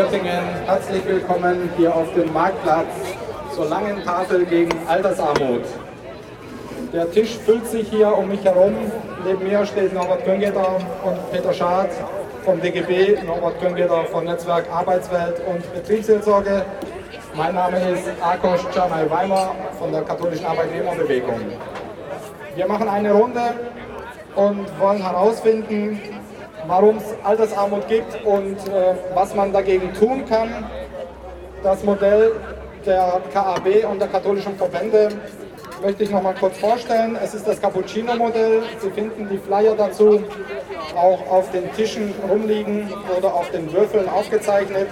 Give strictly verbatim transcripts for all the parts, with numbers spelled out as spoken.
Göttingen. Herzlich willkommen hier auf dem Marktplatz zur langen Tafel gegen Altersarmut. Der Tisch füllt sich hier um mich herum. Neben mir steht Norbert Göngeter und Peter Schad vom D G B, Norbert Göngeter von Netzwerk Arbeitswelt und Betriebsseelsorge. Mein Name ist Akos Czarnay-Weimer von der katholischen Arbeitnehmerbewegung. Wir machen eine Runde und wollen herausfinden, warum es Altersarmut gibt und äh, was man dagegen tun kann. Das Modell der K A B und der katholischen Verbände möchte ich noch mal kurz vorstellen. Es ist das Cappuccino-Modell. Sie finden die Flyer dazu auch auf den Tischen rumliegen oder auf den Würfeln aufgezeichnet.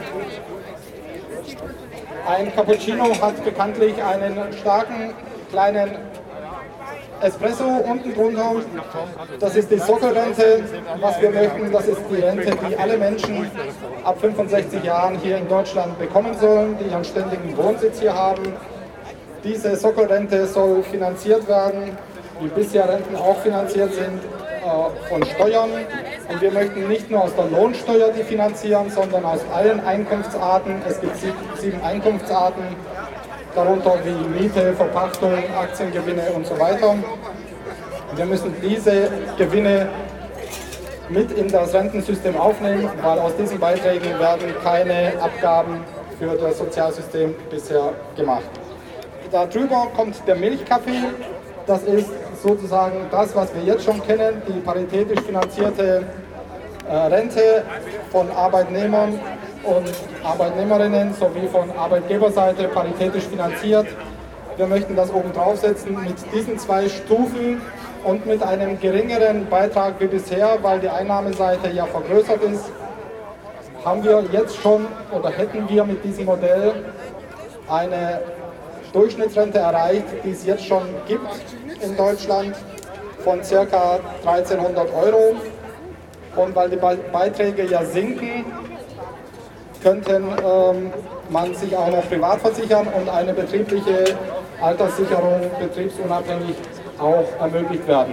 Ein Cappuccino hat bekanntlich einen starken kleinen Espresso unten drunter. Das ist die Sockelrente. Was wir möchten, das ist die Rente, die alle Menschen ab fünfundsechzig Jahren hier in Deutschland bekommen sollen, die ihren ständigen Wohnsitz hier haben. Diese Sockelrente soll finanziert werden, wie bisher Renten auch finanziert sind, äh, von Steuern. Und wir möchten nicht nur aus der Lohnsteuer die finanzieren, sondern aus allen Einkunftsarten. Es gibt sieben, sieben Einkunftsarten, darunter wie Miete, Verpachtung, Aktiengewinne und so weiter. Wir müssen diese Gewinne mit in das Rentensystem aufnehmen, weil aus diesen Beiträgen werden keine Abgaben für das Sozialsystem bisher gemacht. Darüber kommt der Milchkaffee. Das ist sozusagen das, was wir jetzt schon kennen, die paritätisch finanzierte äh, Rente von Arbeitnehmern und Arbeitnehmerinnen sowie von Arbeitgeberseite paritätisch finanziert. Wir möchten das oben draufsetzen mit diesen zwei Stufen und mit einem geringeren Beitrag wie bisher, weil die Einnahmeseite ja vergrößert ist, haben wir jetzt schon oder hätten wir mit diesem Modell eine Durchschnittsrente erreicht, die es jetzt schon gibt in Deutschland, von ca. dreizehnhundert Euro. Und weil die Beiträge ja sinken, könnte ähm, man sich auch noch privat versichern und eine betriebliche Alterssicherung betriebsunabhängig auch ermöglicht werden.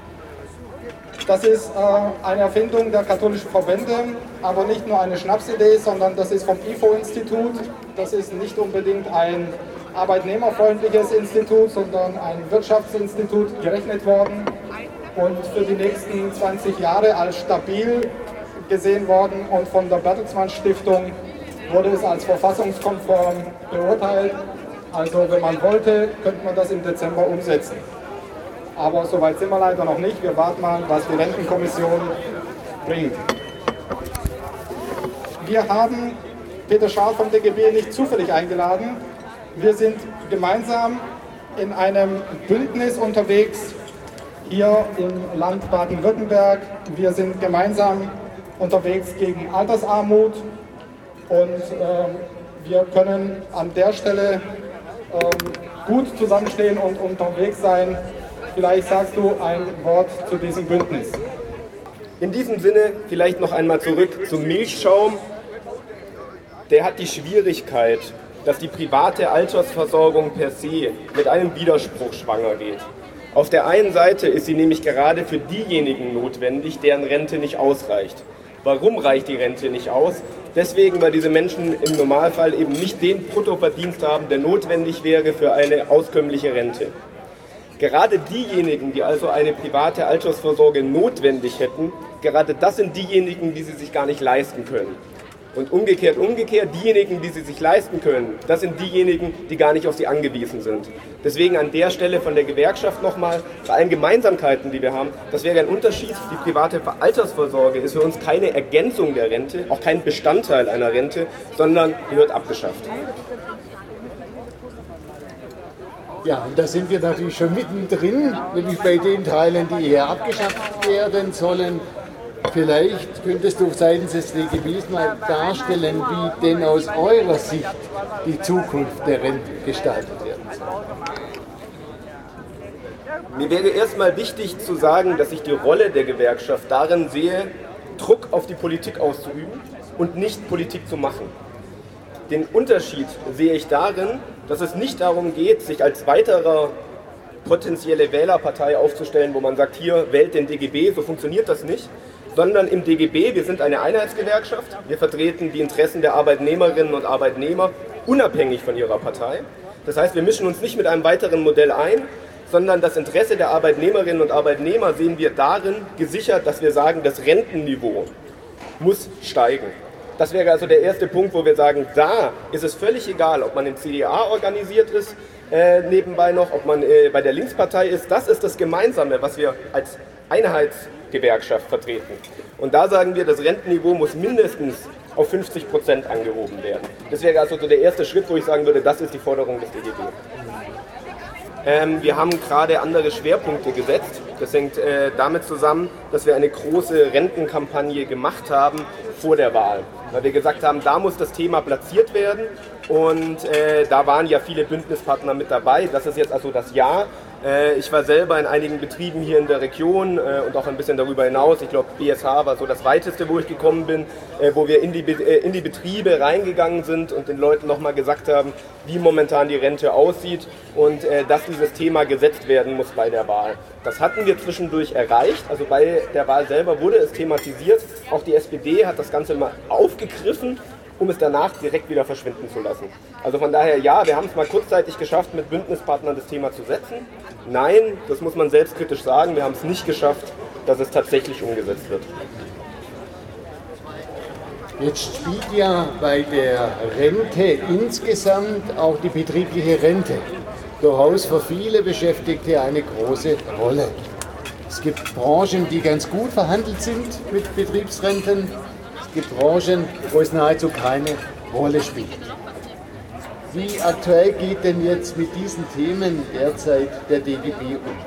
Das ist äh, eine Erfindung der katholischen Verbände, aber nicht nur eine Schnapsidee, sondern das ist vom I F O-Institut. Das ist nicht unbedingt ein arbeitnehmerfreundliches Institut, sondern ein Wirtschaftsinstitut gerechnet worden und für die nächsten zwanzig Jahre als stabil gesehen worden, und von der Bertelsmann Stiftung wurde es als verfassungskonform beurteilt. Also wenn man wollte, könnte man das im Dezember umsetzen. Aber soweit sind wir leider noch nicht. Wir warten mal, was die Rentenkommission bringt. Wir haben Peter Schad vom D G B nicht zufällig eingeladen. Wir sind gemeinsam in einem Bündnis unterwegs hier im Land Baden-Württemberg. Wir sind gemeinsam unterwegs gegen Altersarmut und äh, wir können an der Stelle äh, gut zusammenstehen und unterwegs sein. Vielleicht sagst du ein Wort zu diesem Bündnis. In diesem Sinne vielleicht noch einmal zurück zum Milchschaum. Der hat die Schwierigkeit, dass die private Altersversorgung per se mit einem Widerspruch schwanger geht. Auf der einen Seite ist sie nämlich gerade für diejenigen notwendig, deren Rente nicht ausreicht. Warum reicht die Rente nicht aus? Deswegen, weil diese Menschen im Normalfall eben nicht den Bruttoverdienst haben, der notwendig wäre für eine auskömmliche Rente. Gerade diejenigen, die also eine private Altersvorsorge notwendig hätten, gerade das sind diejenigen, die sie sich gar nicht leisten können. Und umgekehrt, umgekehrt, diejenigen, die sie sich leisten können, das sind diejenigen, die gar nicht auf sie angewiesen sind. Deswegen an der Stelle von der Gewerkschaft nochmal, bei allen Gemeinsamkeiten, die wir haben, das wäre ein Unterschied. Die private Altersvorsorge ist für uns keine Ergänzung der Rente, auch kein Bestandteil einer Rente, sondern gehört abgeschafft. Ja, und da sind wir natürlich schon mittendrin, nämlich bei den Teilen, die eher abgeschafft werden sollen. Vielleicht könntest du seitens des D G Bs mal darstellen, wie denn aus eurer Sicht die Zukunft der Rente gestaltet werden soll. Mir wäre erstmal wichtig zu sagen, dass ich die Rolle der Gewerkschaft darin sehe, Druck auf die Politik auszuüben und nicht Politik zu machen. Den Unterschied sehe ich darin, dass es nicht darum geht, sich als weiterer potenzielle Wählerpartei aufzustellen, wo man sagt, hier wählt den D G B, so funktioniert das nicht, sondern im D G B, wir sind eine Einheitsgewerkschaft, wir vertreten die Interessen der Arbeitnehmerinnen und Arbeitnehmer unabhängig von ihrer Partei. Das heißt, wir mischen uns nicht mit einem weiteren Modell ein, sondern das Interesse der Arbeitnehmerinnen und Arbeitnehmer sehen wir darin gesichert, dass wir sagen, das Rentenniveau muss steigen. Das wäre also der erste Punkt, wo wir sagen, da ist es völlig egal, ob man im C D A organisiert ist, äh, nebenbei noch, ob man äh, bei der Linkspartei ist. Das ist das Gemeinsame, was wir als Einheitsgewerkschaft vertreten. Und da sagen wir, das Rentenniveau muss mindestens auf fünfzig Prozent angehoben werden. Das wäre also so der erste Schritt, wo ich sagen würde, das ist die Forderung des D G B. Ähm, wir haben gerade andere Schwerpunkte gesetzt. Das hängt äh, damit zusammen, dass wir eine große Rentenkampagne gemacht haben vor der Wahl. Weil wir gesagt haben, da muss das Thema platziert werden und äh, da waren ja viele Bündnispartner mit dabei. Das ist jetzt also das Jahr. Äh, ich war selber in einigen Betrieben hier in der Region äh, und auch ein bisschen darüber hinaus. Ich glaube, B S H war so das weiteste, wo ich gekommen bin, äh, wo wir in die, äh, in die Betriebe reingegangen sind und den Leuten nochmal gesagt haben, wie momentan die Rente aussieht und äh, dass dieses Thema gesetzt werden muss bei der Wahl. Das hatten wir zwischendurch erreicht, also bei der Wahl selber wurde es thematisiert. Auch die S P D hat das Ganze mal aufgegriffen, um es danach direkt wieder verschwinden zu lassen. Also von daher, ja, wir haben es mal kurzzeitig geschafft, mit Bündnispartnern das Thema zu setzen. Nein, das muss man selbstkritisch sagen, wir haben es nicht geschafft, dass es tatsächlich umgesetzt wird. Jetzt spielt ja bei der Rente insgesamt auch die betriebliche Rente durchaus für viele Beschäftigte eine große Rolle. Es gibt Branchen, die ganz gut verhandelt sind mit Betriebsrenten. Es gibt Branchen, wo es nahezu keine Rolle spielt. Wie aktuell geht denn jetzt mit diesen Themen derzeit der D G B um?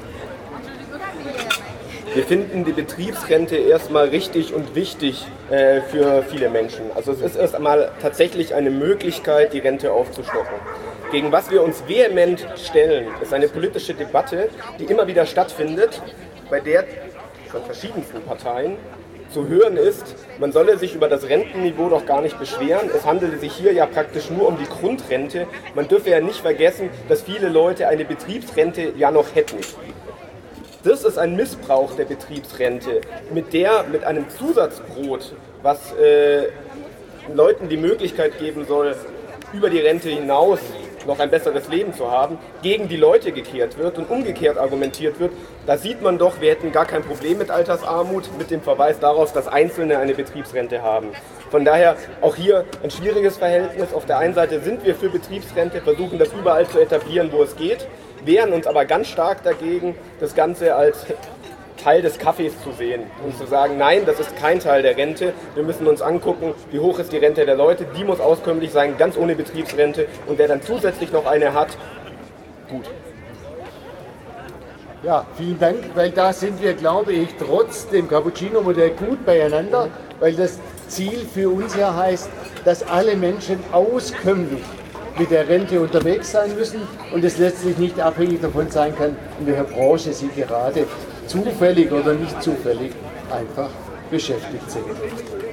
Wir finden die Betriebsrente erstmal richtig und wichtig äh, für viele Menschen. Also es ist erst einmal tatsächlich eine Möglichkeit, die Rente aufzustocken. Gegen was wir uns vehement stellen, ist eine politische Debatte, die immer wieder stattfindet, bei der von verschiedensten Parteien zu hören ist, man solle sich über das Rentenniveau doch gar nicht beschweren. Es handele sich hier ja praktisch nur um die Grundrente. Man dürfe ja nicht vergessen, dass viele Leute eine Betriebsrente ja noch hätten. Das ist ein Missbrauch der Betriebsrente, mit der, mit einem Zusatzbrot, was äh, Leuten die Möglichkeit geben soll, über die Rente hinaus noch ein besseres Leben zu haben, gegen die Leute gekehrt wird und umgekehrt argumentiert wird. Da sieht man doch, wir hätten gar kein Problem mit Altersarmut, mit dem Verweis darauf, dass Einzelne eine Betriebsrente haben. Von daher auch hier ein schwieriges Verhältnis. Auf der einen Seite sind wir für Betriebsrente, versuchen das überall zu etablieren, wo es geht, wehren uns aber ganz stark dagegen, das Ganze als Teil des Kaffees zu sehen und zu sagen, nein, das ist kein Teil der Rente. Wir müssen uns angucken, wie hoch ist die Rente der Leute. Die muss auskömmlich sein, ganz ohne Betriebsrente. Und wer dann zusätzlich noch eine hat, gut. Ja, vielen Dank, weil da sind wir, glaube ich, trotz dem Cappuccino-Modell gut beieinander, weil das Ziel für uns ja heißt, dass alle Menschen auskömmlich mit der Rente unterwegs sein müssen und es letztlich nicht abhängig davon sein kann, in welcher Branche sie gerade zufällig oder nicht zufällig einfach beschäftigt sind.